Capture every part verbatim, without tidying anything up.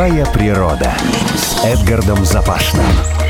Живая природа с Эдгардом Запашным.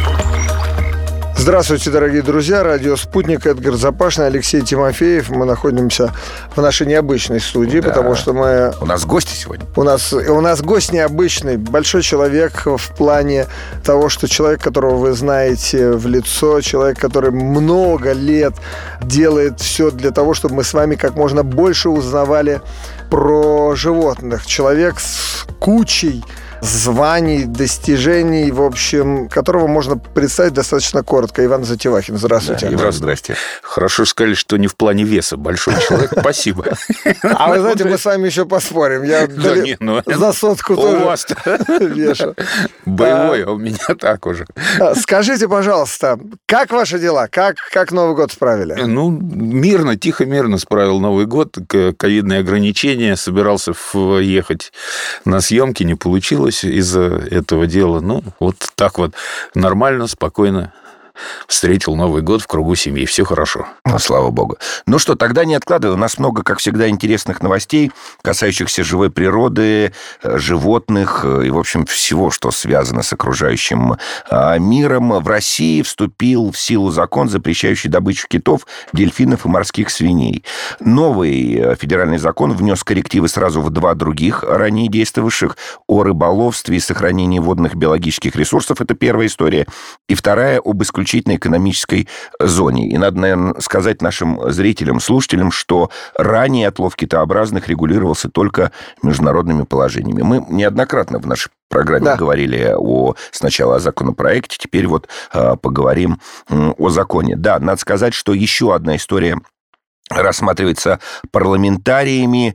Здравствуйте, дорогие друзья. Радио «Спутник», Эдгар Запашный, Алексей Тимофеев. Мы находимся в нашей необычной студии, да. потому что мы... У нас гости сегодня. У нас, у нас гость необычный, большой человек в плане того, что человек, которого вы знаете в лицо, человек, который много лет делает все для того, чтобы мы с вами как можно больше узнавали про животных. Человек с кучей званий, достижений, в общем, которого можно представить достаточно коротко. Иван Затевахин, здравствуйте. Да, Иван, здрасте. Хорошо сказали, что не в плане веса. Большой человек, спасибо. А вы знаете, мы с вами еще поспорим. Я за сотку тоже у вас-то вешу. Боевой, а у меня так уже. Скажите, пожалуйста, как ваши дела? Как, как Новый год справили? Ну, мирно, тихо-мирно справил Новый год. Ковидные ограничения. Собирался ехать на съемки, не получилось из-за этого дела. Ну, вот так вот нормально, спокойно встретил Новый год в кругу семьи. Все хорошо. Ну, слава богу. Ну что, тогда не откладывай. У нас много, как всегда, интересных новостей, касающихся живой природы, животных и, в общем, всего, что связано с окружающим миром. В России вступил в силу закон, запрещающий добычу китов, дельфинов и морских свиней. Новый федеральный закон внес коррективы сразу в два других, ранее действовавших, о рыболовстве и сохранении водных биологических ресурсов. Это первая история. И вторая об исключительной экономической зоне. И надо, наверное, сказать нашим зрителям, слушателям, что ранее отлов китообразных регулировался только международными положениями. Мы неоднократно в нашей программе да. говорили о, сначала о законопроекте, теперь вот э, поговорим э, о законе. Да, надо сказать, что еще одна история рассматривается парламентариями,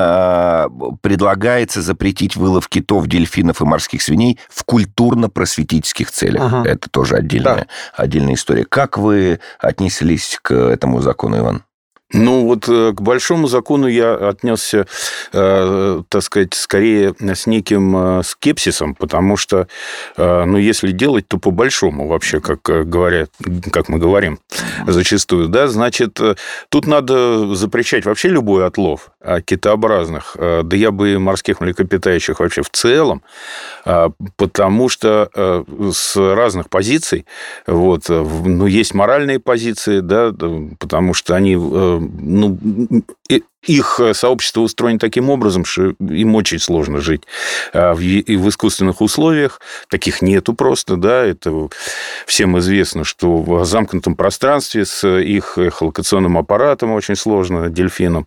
э, предлагается запретить вылов китов, дельфинов и морских свиней в культурно-просветительских целях. Ага. Это тоже отдельная, да. отдельная история. Как вы отнеслись к этому закону, Иван? Ну, вот к большому закону я отнесся, э, так сказать, скорее с неким скепсисом, потому что, э, ну, если делать, то по-большому вообще, как говорят, как мы говорим зачастую, да, значит, тут надо запрещать вообще любой отлов китообразных, да я бы и морских млекопитающих вообще в целом, потому что с разных позиций, вот, ну, есть моральные позиции, да, потому что они... ну, их сообщество устроено таким образом, что им очень сложно жить и в искусственных условиях. Таких нету просто, да, это всем известно, что в замкнутом пространстве с их эхолокационным аппаратом очень сложно дельфинам,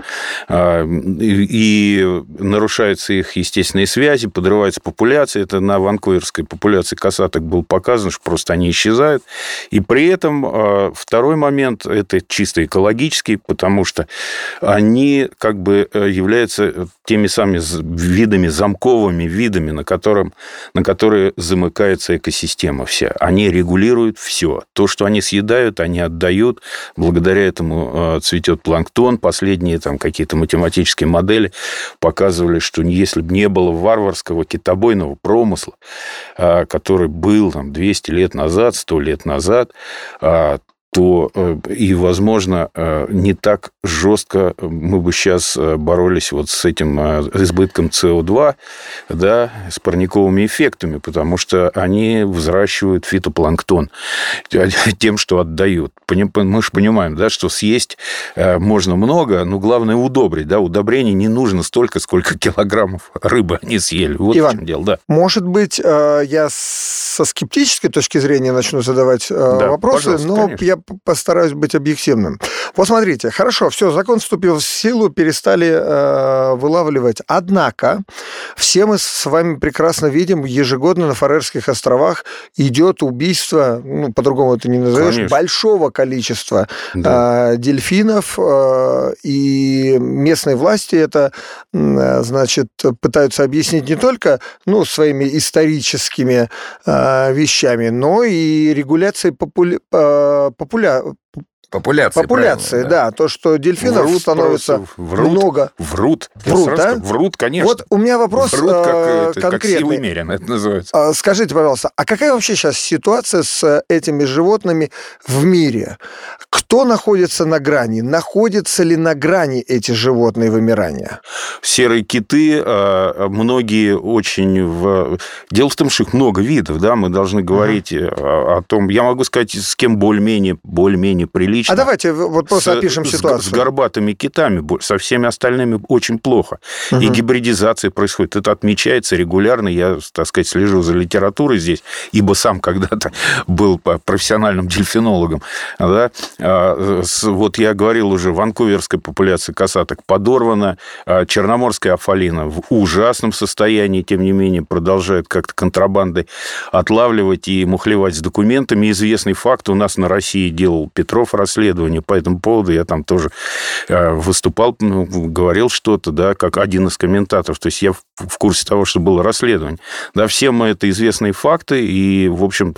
и нарушаются их естественные связи, подрывается популяция. Это на ванкуверской популяции косаток было показано, что просто они исчезают. И при этом второй момент – это чисто экологический, потому что они как бы являются теми самыми видами, замковыми видами, на, котором, на которые замыкается экосистема вся. Они регулируют все. То, что они съедают, они отдают. Благодаря этому цветет планктон. Последние там какие-то математические модели показывали, что если бы не было варварского китобойного промысла, который был там двести лет назад, сто лет назад, то и, возможно, не так жестко мы бы сейчас боролись вот с этим избытком СО2, да, с парниковыми эффектами, потому что они взращивают фитопланктон тем, что отдают. Мы же понимаем, да, что съесть можно много, но главное удобрить. Да, удобрений не нужно столько, сколько килограммов рыбы они съели. Вот Иван, в чем дело, да. Может быть, я со скептической точки зрения начну задавать да, вопросы, но конечно. я постараюсь быть объективным. Вот смотрите, хорошо, все, закон вступил в силу, перестали э, вылавливать. Однако все мы с вами прекрасно видим, ежегодно на Фарерских островах идет убийство, ну, по-другому это не назовешь, конечно. большого количества да. э, дельфинов, э, и местные власти это, э, значит, пытаются объяснить не только, ну, своими историческими э, вещами, но и регуляцией популя... популя... Популяции, Популяции, да. да. То, что дельфинов врут становится врут, много. Врут. Врут, да? Скажу, врут, конечно. Вот у меня вопрос врут, как, э, конкретный. Как силой мерено, это называется. Скажите, пожалуйста, а какая вообще сейчас ситуация с этими животными в мире? Кто находится на грани? Находятся ли на грани эти животные вымирания? Серые киты, многие очень... В... Дело в том, что их много видов, да, мы должны говорить uh-huh. о, о том... Я могу сказать, с кем более-менее, более-менее прилично. А давайте вот просто с, опишем ситуацию. С, с горбатыми китами, со всеми остальными очень плохо. Uh-huh. И гибридизация происходит. Это отмечается регулярно. Я, так сказать, слежу за литературой здесь, ибо сам когда-то был профессиональным дельфинологом. Да? Вот я говорил уже, ванкуверская популяция косаток подорвана, черноморская афалина в ужасном состоянии, тем не менее, продолжает как-то контрабандой отлавливать и мухлевать с документами. Известный факт, у нас на России делал Петров расследование по этому поводу, я там тоже выступал, говорил что-то, да, как один из комментаторов, то есть я в курсе того, что было расследование. Да, всем это известные факты, и, в общем,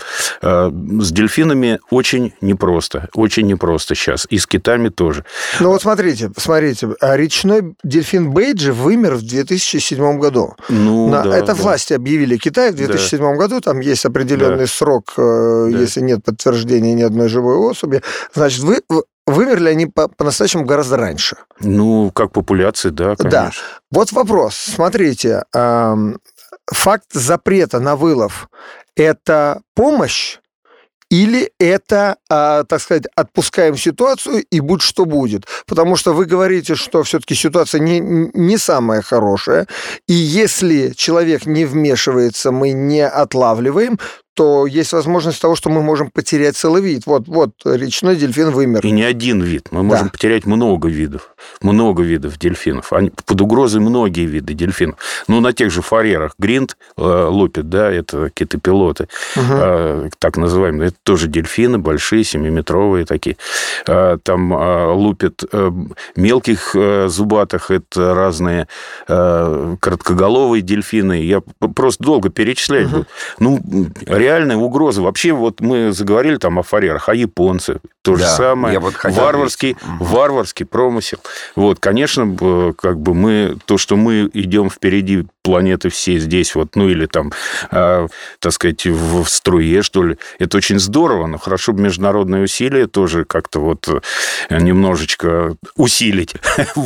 с дельфинами очень непросто, очень непросто сейчас, и с китами тоже. Ну вот смотрите, смотрите, речной дельфин Бейджи вымер в две тысячи седьмом году. Ну, На, да, это да. власти объявили Китай в две тысячи седьмом да. году, там есть определенный да. срок, да. если нет подтверждения ни одной живой особи, значит, вы... Вымерли они по- по-настоящему гораздо раньше. Ну, как популяции, да, конечно. Да. Вот вопрос. Смотрите, эм, факт запрета на вылов – это помощь или это, э, так сказать, отпускаем ситуацию и будь что будет? Потому что вы говорите, что все-таки ситуация не, не самая хорошая, и если человек не вмешивается, мы не отлавливаем, то есть возможность того, что мы можем потерять целый вид. Вот, вот речной дельфин вымер. И не один вид. Мы можем да. потерять много видов. Много видов дельфинов. Они, под угрозой многие виды дельфинов. Ну, на тех же фарерах Гринд э, лупит, да, это китопилоты, угу. э, так называемые. Это тоже дельфины, большие, семиметровые такие. Э, там э, лупят э, мелких э, зубатых, это разные э, короткоголовые дельфины. Я просто долго перечислять буду. Угу. Ну, реальная угроза. Вообще, вот мы заговорили там о фарерах, а японцы то же да, самое. Вот варварский, варварский промысел. Вот, конечно, как бы мы, то, что мы идем впереди планеты все здесь, вот, ну, или там, э, так сказать, в струе, что ли, это очень здорово, но хорошо бы международные усилия тоже как-то вот немножечко усилить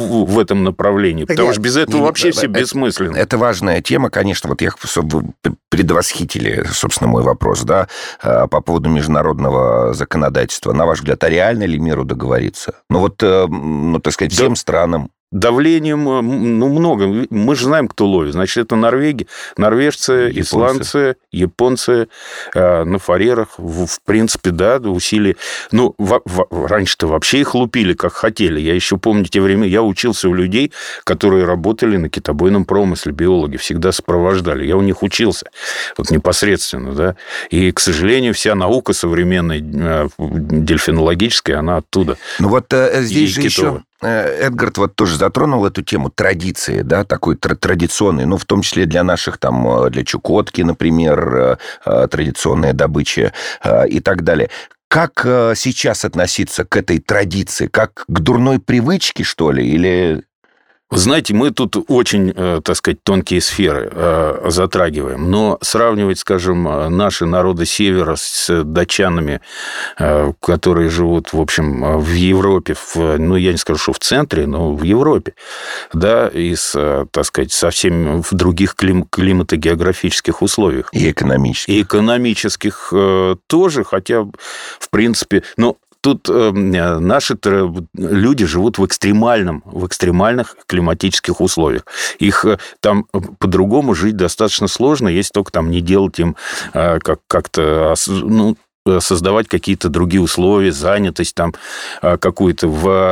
в этом направлении, потому что без этого вообще все бессмысленно. Это важная тема, конечно, вот я, чтобы предвосхитили, собственно, мой вопрос, да, по поводу международного законодательства. На ваш взгляд, а реально ли миру договориться? Ну, вот, ну, так сказать, всем да. странам. Давлением, ну, много. Мы же знаем, кто ловит. Значит, это норвеги, норвежцы, японцы. исландцы, японцы э, на фарерах. В, в принципе, да, усилия. Ну, в, в, раньше-то вообще их лупили, как хотели. Я еще помню те времена. Я учился у людей, которые работали на китобойном промысле, биологи, всегда сопровождали. Я у них учился вот непосредственно, да. И, к сожалению, вся наука современная, э, дельфинологическая, она оттуда. Ну, вот э, здесь же еще... Эдгард вот тоже затронул эту тему традиции, да, такой традиционной, ну, в том числе для наших, там, для Чукотки, например, традиционная добыча и так далее. Как сейчас относиться к этой традиции? Как к дурной привычке, что ли, или... Вы знаете, мы тут очень, так сказать, тонкие сферы затрагиваем, но сравнивать, скажем, наши народы Севера с датчанами, которые живут, в общем, в Европе, в, ну, я не скажу, что в центре, но в Европе, да, и, с, так сказать, совсем в других клим, климатогеографических условиях. И экономических. И экономических тоже, хотя, в принципе, ну, тут э, наши люди живут в экстремальном, в экстремальных климатических условиях. Их там по-другому жить достаточно сложно, если только там не делать им э, как- как-то... Ну, создавать какие-то другие условия, занятость там какую-то.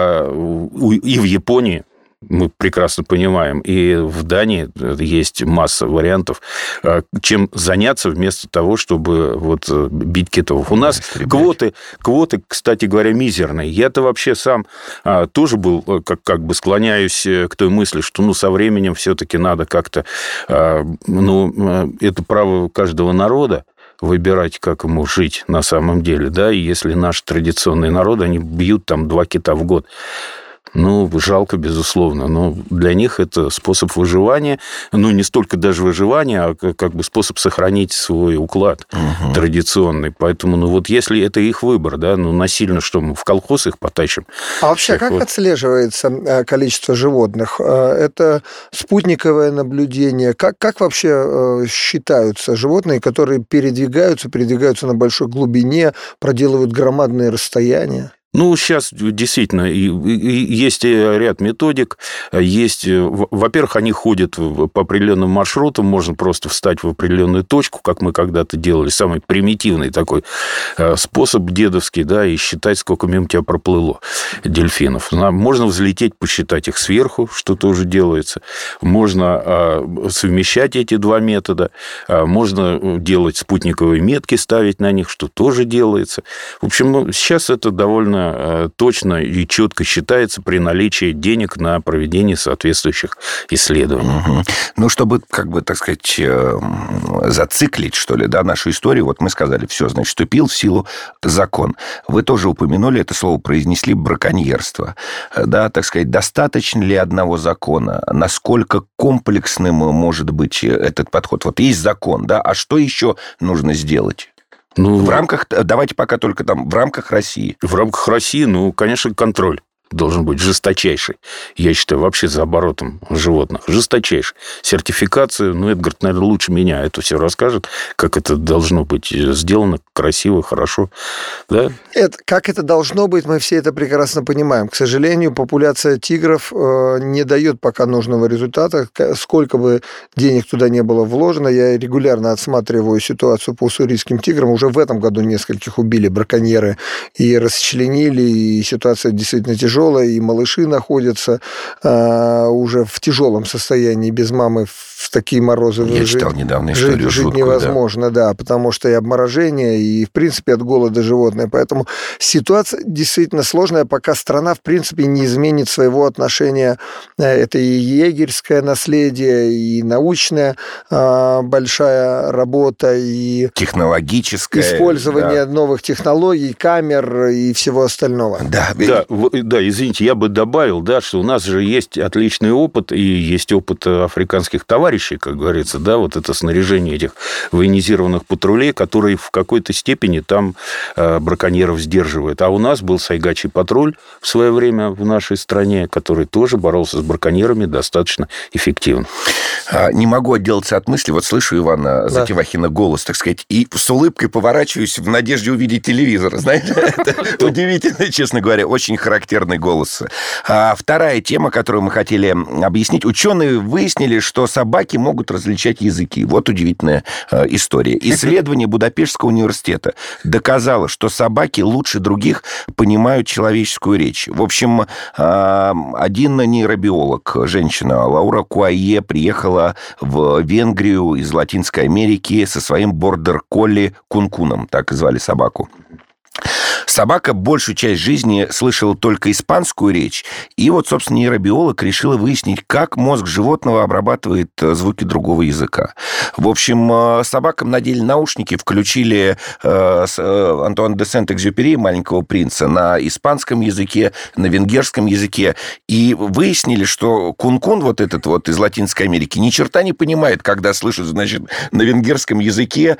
В, и в Японии, мы прекрасно понимаем, и в Дании есть масса вариантов, чем заняться вместо того, чтобы вот бить китов. У нас квоты, квоты, кстати говоря, мизерные. Я-то вообще сам тоже был, как, как бы склоняюсь к той мысли, что ну, со временем все-таки надо как-то... Ну, это право каждого народа, выбирать, как ему жить на самом деле, да, и если наши традиционные народы, они бьют там два кита в год. Ну, жалко, безусловно, но для них это способ выживания, ну, не столько даже выживания, а как бы способ сохранить свой уклад угу. традиционный. Поэтому, ну, вот если это их выбор, да, ну, насильно что, мы в колхоз их потащим? А вообще, как вот... отслеживается количество животных? Это спутниковое наблюдение? Как, как вообще считаются животные, которые передвигаются, передвигаются на большой глубине, проделывают громадные расстояния? Ну, сейчас действительно и, и есть ряд методик. Есть, во-первых, они ходят по определенным маршрутам, можно просто встать в определенную точку, как мы когда-то делали, самый примитивный такой способ дедовский, да, и считать, сколько мимо тебя проплыло дельфинов. Можно взлететь, посчитать их сверху, что тоже делается. Можно совмещать эти два метода. Можно делать спутниковые метки, ставить на них, что тоже делается. В общем, сейчас это довольно точно и четко считается при наличии денег на проведение соответствующих исследований. Угу. Ну, чтобы, как бы, так сказать, зациклить, что ли, да, нашу историю, вот мы сказали, все, значит, вступил в силу закон. Вы тоже упомянули это слово, произнесли браконьерство. Да, так сказать, достаточно ли одного закона? Насколько комплексным может быть этот подход? Вот есть закон, да, а что еще нужно сделать? Ну, в рамках, давайте пока только там, в рамках России. В рамках России, ну, конечно, контроль должен быть жесточайший. Я считаю, вообще за оборотом животных. Жесточайший. Сертификация, ну, Эдгар, наверное, лучше меня это все расскажет, как это должно быть сделано красиво, хорошо. Да? Это, как это должно быть, мы все это прекрасно понимаем. К сожалению, популяция тигров э, не дает пока нужного результата. Сколько бы денег туда не было вложено, я регулярно отсматриваю ситуацию по уссурийским тиграм. Уже в этом году нескольких убили браконьеры и расчленили, и ситуация действительно тяжелая. И малыши находятся э, уже в тяжелом состоянии, без мамы в такие морозы. Я жить, читал недавно историю жить, жить невозможно, да. да, потому что и обморожение, и, в принципе, от голода животные. Поэтому ситуация действительно сложная, пока страна, в принципе, не изменит своего отношения. Это и егерское наследие, и научная э, большая работа, и технологическое использование да. новых технологий, камер и всего остального. Да, да, да, извините, я бы добавил, да, что у нас же есть отличный опыт, и есть опыт африканских товарищей, как говорится, да, вот это снаряжение этих военизированных патрулей, которые в какой-то степени там э, браконьеров сдерживают. А у нас был сайгачий патруль в свое время в нашей стране, который тоже боролся с браконьерами достаточно эффективно. Не могу отделаться от мысли, вот слышу Ивана Затевахина голос, так сказать, и с улыбкой поворачиваюсь в надежде увидеть телевизор. Знаете, это удивительно, честно говоря, очень характерный голос. Вторая тема, которую мы хотели объяснить. Ученые выяснили, что собаки могут различать языки. Вот удивительная история. Исследование Будапештского университета доказало, что собаки лучше других понимают человеческую речь. В общем, один нейробиолог, женщина Лаура Куайе, приехала в Венгрию из Латинской Америки со своим бордер-колли Кункуном, так и звали собаку. Собака большую часть жизни слышала только испанскую речь, и вот, собственно, нейробиолог решила выяснить, как мозг животного обрабатывает звуки другого языка. В общем, собакам надели наушники, включили Антуана де Сент-Экзюпери, «Маленького принца», на испанском языке, на венгерском языке, и выяснили, что Кун-Кун, вот этот вот из Латинской Америки, ни черта не понимает, когда слышит, значит, на венгерском языке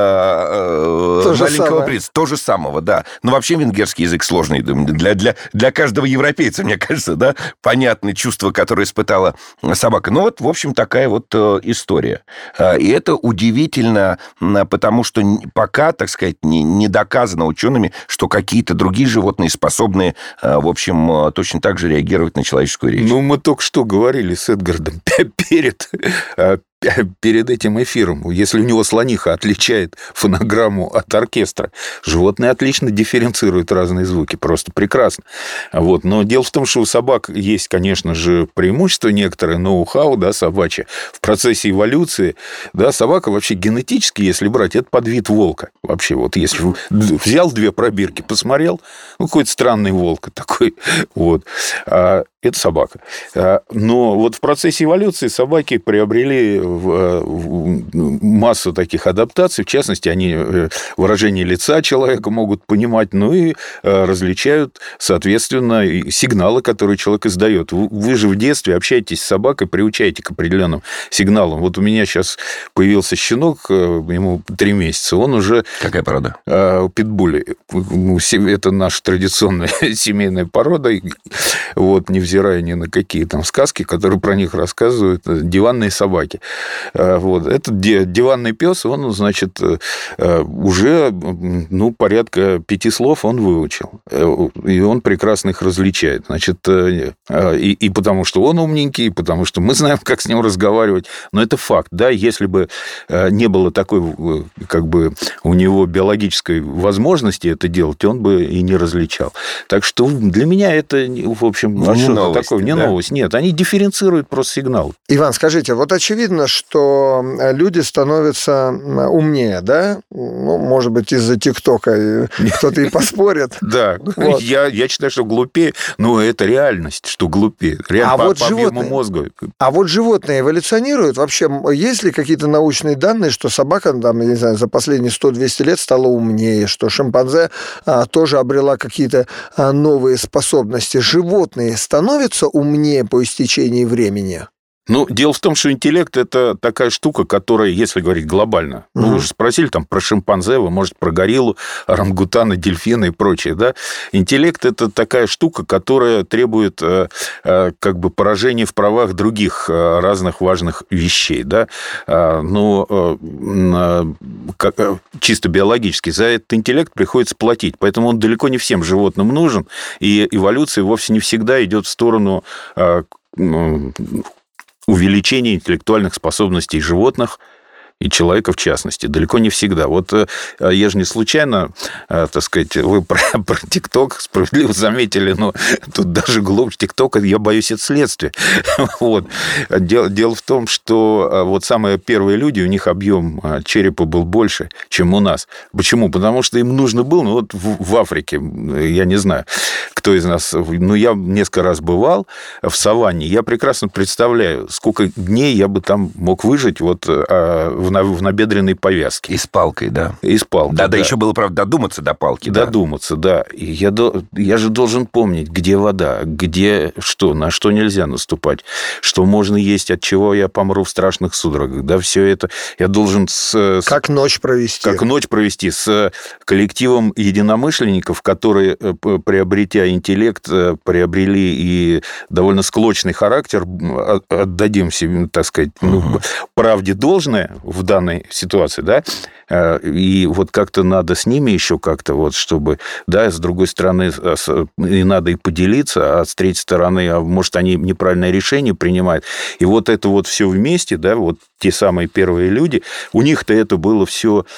«Маленького принца». То же самого, да. Но вообще венгерский язык сложный для, для, для каждого европейца, мне кажется, да, понятны чувства, которые испытала собака. Ну вот, в общем, такая вот история. И это удивительно, потому что пока, так сказать, не, не доказано учеными, что какие-то другие животные способны, в общем, точно так же реагировать на человеческую речь. Ну, мы только что говорили с Эдгардом перед... перед этим эфиром, если у него слониха отличает фонограмму от оркестра, животные отлично дифференцируют разные звуки, просто прекрасно. Вот. Но дело в том, что у собак есть, конечно же, преимущество некоторое, ноу-хау, да, собачье. В процессе эволюции, да, собака вообще генетически, если брать, это подвид волка. Вообще, вот если взял две пробирки, посмотрел, ну, какой-то странный волк такой, вот. это собака. Но вот в процессе эволюции собаки приобрели массу таких адаптаций. В частности, они выражение лица человека могут понимать, ну и различают, соответственно, сигналы, которые человек издает. Вы же в детстве общаетесь с собакой, приучаете к определенным сигналам. Вот у меня сейчас появился щенок, ему три месяца, он уже... Какая порода? Питбули. Это наша традиционная семейная порода. Вот, невзирая ни на какие там сказки, которые про них рассказывают, диванные собаки. Вот. Этот диванный пес, он, значит, уже, ну, порядка пяти слов он выучил. И он прекрасно их различает. Значит, и, и потому что он умненький, и потому что мы знаем, как с ним разговаривать. Но это факт, да, если бы не было такой, как бы, у него биологической возможности это делать, он бы и не различал. Так что для меня это, в общем, ну, не новость, такое, не да? новость. Нет, они дифференцируют просто сигнал. Иван, скажите, вот очевидно, что люди становятся умнее, да? Ну, может быть, из-за ТикТока кто-то и поспорит. Да, я считаю, что глупее, но это реальность, что глупее. Реально по объему мозга. А вот животные эволюционируют? Вообще, есть ли какие-то научные данные, что собака, там, я не знаю, за последние сто-двести лет стала умнее, что шимпанзе а, тоже обрела какие-то а, новые способности? Животные становятся умнее по истечении времени? Ну, дело в том, что интеллект – это такая штука, которая, если говорить глобально, mm-hmm. ну, вы же спросили там про шимпанзе, вы, может, про гориллу, орангутана, дельфины и прочее, да? Интеллект – это такая штука, которая требует э, э, как бы поражения в правах других э, разных важных вещей, да? Э, ну, э, как, э, чисто биологически за этот интеллект приходится платить, поэтому он далеко не всем животным нужен, и эволюция вовсе не всегда идет в сторону... Э, увеличение интеллектуальных способностей животных и человека в частности. Далеко не всегда. Вот я же не случайно, так сказать, вы про, про ТикТок справедливо заметили, но тут даже глубже ТикТока, я боюсь, это следствие. Вот. Дело, дело в том, что вот самые первые люди, у них объем черепа был больше, чем у нас. Почему? Потому что им нужно было, ну вот в, в Африке, я не знаю, кто из нас, ну я несколько раз бывал в саванне, я прекрасно представляю, сколько дней я бы там мог выжить вот в в набедренной повязке. И с палкой, да. И с палкой, да. Да, да, еще было, правда, додуматься до палки. Додуматься, да. да. И я, я же должен помнить, где вода, где что, на что нельзя наступать, что можно есть, от чего я помру в страшных судорогах. Да, все это я должен с... Как ночь провести. Как ночь провести с коллективом единомышленников, которые, приобретя интеллект, приобрели и довольно склочный характер, отдадим себе, так сказать, угу. ну, правде должное в данной ситуации, да, и вот как-то надо с ними еще как-то вот, чтобы, да, с другой стороны, и надо и поделиться, а с третьей стороны, а может, они неправильное решение принимают, и вот это вот все вместе, да, вот те самые первые люди, у них-то это было все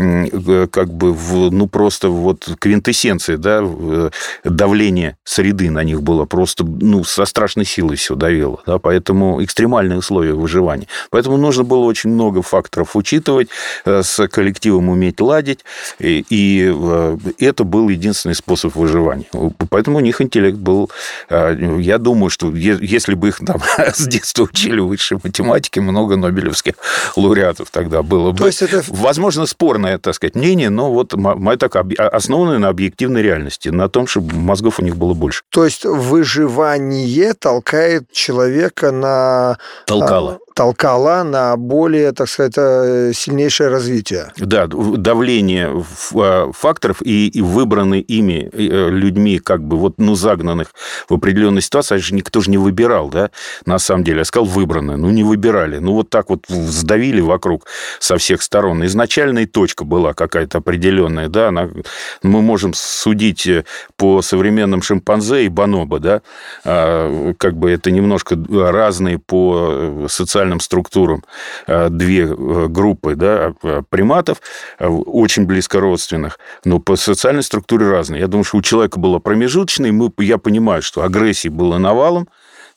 как бы, в, ну, просто вот квинтэссенция, да, давление среды на них было просто, ну, со страшной силой все давило, да, поэтому экстремальные условия выживания. Поэтому нужно было очень много факторов учитывать, с коллективом уметь ладить, и, и это был единственный способ выживания. Поэтому у них интеллект был... Я думаю, что если бы их там с детства учили высшей математике, много нобелевских лауреатов тогда было бы. То есть это... Возможно, спорное, так сказать, мнение, но вот мое так основанное на объективной реальности, на том, чтобы мозгов у них было больше. То есть выживание толкает человека на... Толкало. толкала на более, так сказать, сильнейшее развитие. Да, давление факторов и, и выбранные ими людьми, как бы вот, ну, загнанных в определенной ситуации, же никто же не выбирал, да, на самом деле. Я сказал выбранные, ну, не выбирали. Ну, вот так вот сдавили вокруг со всех сторон. Изначальная точка была какая-то определенная, да, она, мы можем судить по современным шимпанзе и бонобо, да, как бы это немножко разные по социальным структурам две группы, да, приматов, очень близко родственных, но по социальной структуре разные. Я думаю, что у человека было промежуточное, мы, я понимаю, что агрессии было навалом,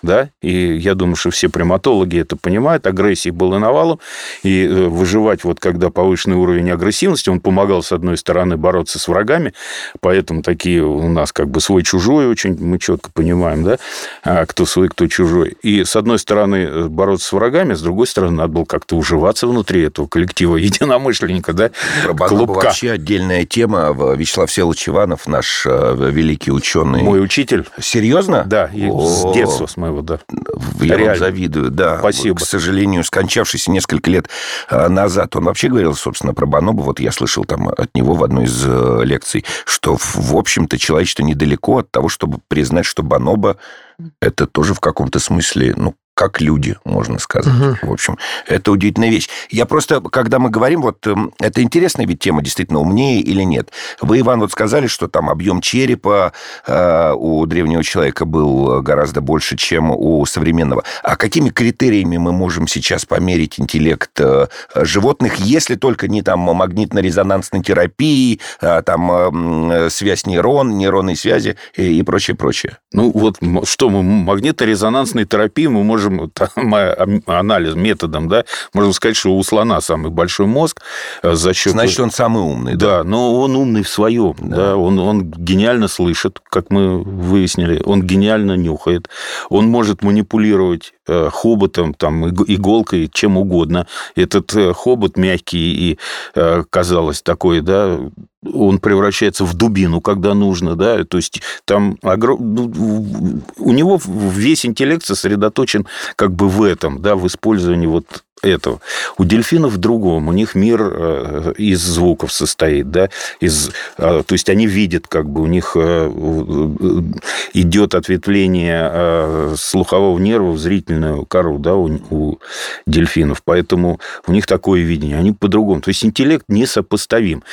да, и я думаю, что все приматологи это понимают, агрессии было навалом, и выживать, вот когда повышенный уровень агрессивности, он помогал, с одной стороны, бороться с врагами, поэтому такие у нас как бы свой-чужой очень, мы четко понимаем, да, кто свой, кто чужой. И, с одной стороны, бороться с врагами, с другой стороны, надо было как-то уживаться внутри этого коллектива единомышленника, да, про бонобо вообще отдельная тема. Вячеслав Всеволодович Иванов, наш великий ученый. Мой учитель. Серьезно? Да, и с детства, с моего, да. Я Реально. вам завидую, да. Спасибо. К сожалению, скончавшийся несколько лет назад. Он вообще говорил, собственно, про бонобо. Вот я слышал там от него в одной из лекций, что, в общем-то, человечество недалеко от того, чтобы признать, что бонобо это тоже в каком-то смысле, ну, как люди, можно сказать. Угу. В общем, это удивительная вещь. Я просто, когда мы говорим, вот, это интересная ведь тема, действительно, умнее или нет. Вы, Иван, вот сказали, что там объем черепа э, у древнего человека был гораздо больше, чем у современного. А какими критериями мы можем сейчас померить интеллект э, животных, если только не там магнитно-резонансной терапии, э, там э, связь нейрон, нейронные связи и, и прочее, прочее? Ну, вот что мы, магнитно-резонансной терапии мы можем там, анализ методом, да, можно сказать, что у слона самый большой мозг за счет... Значит, он самый умный, да? Да, но он умный в своем, да, да он, он гениально слышит, как мы выяснили, он гениально нюхает, он может манипулировать хоботом, там, иголкой, чем угодно. Этот хобот мягкий и, казалось, такой, да, он превращается в дубину, когда нужно, да, то есть там огром... у него весь интеллект сосредоточен как бы в этом, да, в использовании вот этого. У дельфинов в другом. У них мир из звуков состоит, да, из, то есть они видят, как бы у них идет ответвление слухового нерва в зрительную кору, да, у, у дельфинов, поэтому у них такое видение, они по-другому. То есть интеллект несопоставим.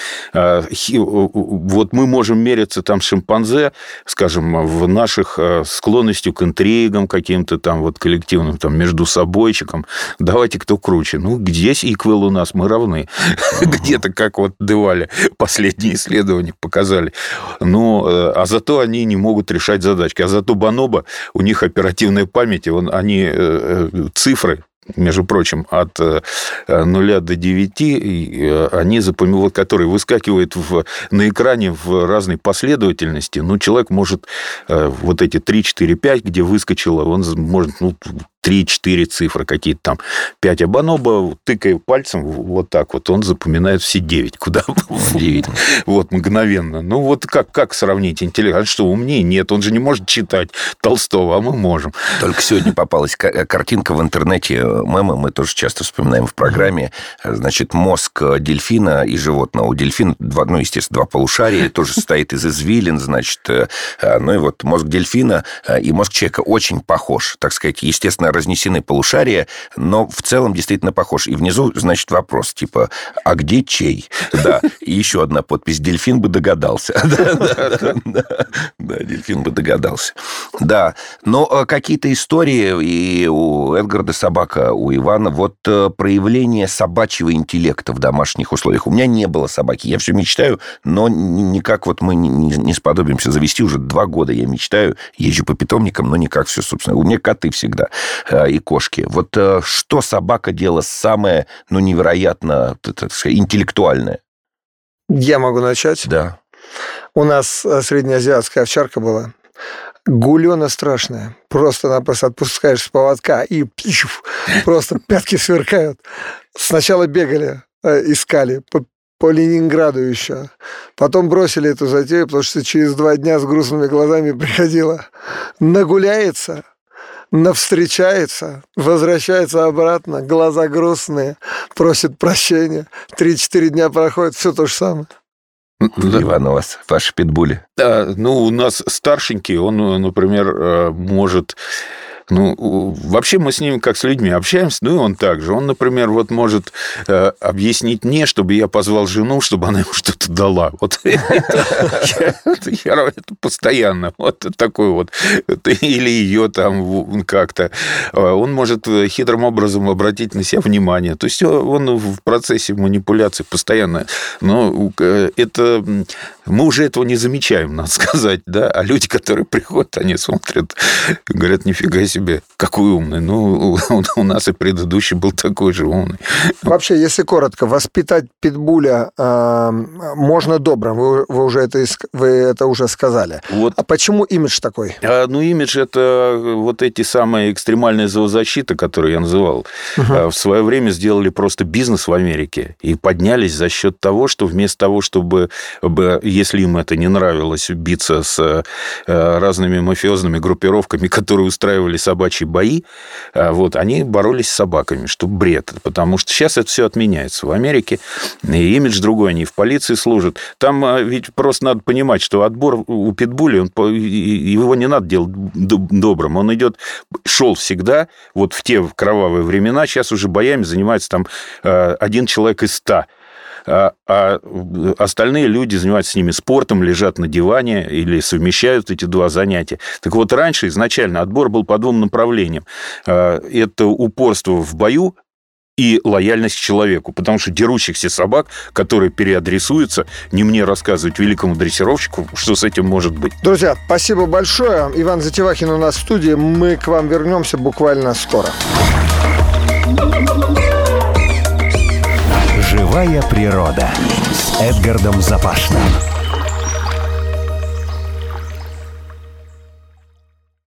Вот мы можем мериться там с шимпанзе, скажем, в наших склонностью к интригам каким-то там вот коллективным, там, между собойчиком. Давайте кто круче. Ну, здесь иквел у нас, мы равны. Где-то, как вот Девали последние исследования показали. Ну, а зато они не могут решать задачки. А зато бонобо, у них оперативная память, он, они цифры, между прочим, от нуля до девяти, они запоминают, которые выскакивают в, на экране в разной последовательности. Ну, человек может вот эти три, четыре, пять, где выскочило, он может, ну, три-четыре цифры какие-то там, пять, а бонобо, тыкая пальцем вот так вот, он запоминает все девять. Куда? Удивительно. Вот, мгновенно. Ну, вот как, как сравнить интеллект? А что, умнее? Нет, он же не может читать Толстого, а мы можем. Только сегодня попалась картинка в интернете, мемы, мы тоже часто вспоминаем в программе, значит, мозг дельфина и животного. У дельфина, ну, естественно, два полушария, тоже состоит из извилин, значит, ну, и вот мозг дельфина и мозг человека очень похож, так сказать, естественно, разнесены полушария, но в целом действительно похож. И внизу, значит, вопрос, типа, а где чей? Да, и еще одна подпись, дельфин бы догадался. Да, дельфин бы догадался. Да, но какие-то истории и у Эдгарда собака, у Ивана, вот проявление собачьего интеллекта в домашних условиях. У меня не было собаки, я все мечтаю, но никак вот мы не сподобимся завести. Уже два года я мечтаю, езжу по питомникам, но никак все, собственно. У меня коты всегда и кошки. Вот что собака делала самое, ну, невероятно, так сказать, интеллектуальное? Я могу начать? Да. У нас среднеазиатская овчарка была. Гулёна страшная. Просто-напросто отпускаешь с поводка, и пищу, просто пятки сверкают. Сначала бегали, искали по, по Ленинграду еще. Потом бросили эту затею, потому что через два дня с грустными глазами приходила. Нагуляется, навстречается, возвращается обратно, глаза грустные, просит прощения. Три-четыре дня проходит, все то же самое. Да. Иван, у вас ваши питбули? Да, ну, у нас старшенький, он, например, может... Ну, вообще мы с ним как с людьми общаемся, ну, и он также. Он, например, вот может э, объяснить мне, чтобы я позвал жену, чтобы она ему что-то дала. Вот это постоянно. Вот такой вот. Или ее там как-то. Он может хитрым образом обратить на себя внимание. То есть он в процессе манипуляции постоянно. Но это... Мы уже этого не замечаем, надо сказать, да. А люди, которые приходят, они смотрят, говорят, нифига себе, себе, какой умный. Ну, у нас и предыдущий был такой же умный. Вообще, если коротко, воспитать питбуля э, можно добрым. Вы, вы, уже это, вы это уже сказали. Вот. А почему имидж такой? А, ну, имидж – это вот эти самые экстремальные зоозащиты, которые я называл. Uh-huh. В свое время сделали просто бизнес в Америке и поднялись за счет того, что вместо того, чтобы, если им это не нравилось, биться с разными мафиозными группировками, которые устраивали собачьи бои, вот, они боролись с собаками, что бред. Потому что сейчас это все отменяется в Америке, и имидж другой, они в полиции служат. Там ведь просто надо понимать, что отбор у питбуля, он, его не надо делать добрым, он идет, шел всегда, вот в те кровавые времена, сейчас уже боями занимается там один человек из ста. А, а остальные люди занимаются с ними спортом, лежат на диване или совмещают эти два занятия. Так вот, раньше изначально отбор был по двум направлениям. Это упорство в бою и лояльность к человеку. Потому что дерущихся собак, которые переадресуются, не мне рассказывать, великому дрессировщику, что с этим может быть. Друзья, спасибо большое. Иван Затевахин у нас в студии. Мы к вам вернемся буквально скоро. Живая природа с Эдгардом Запашным.